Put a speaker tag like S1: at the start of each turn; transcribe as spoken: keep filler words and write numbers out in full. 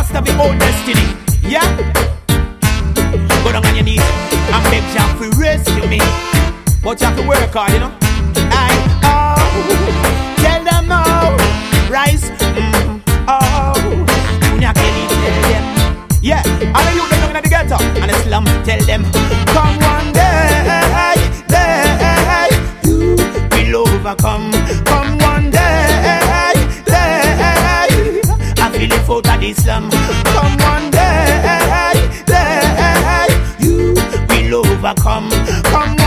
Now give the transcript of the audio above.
S1: master of your own destiny. Yeah? Go down on your knees and beg Jah to rescue me. But you have to work hard, you know. I, oh, tell them now, rise, mm, oh, you not can leave, tell them. Yeah, all of you that down in the ghetto and the slum, tell them, come one day, day, you will overcome. Come one day, day, I feel it out of the slum. Come one day, day, you will overcome. Come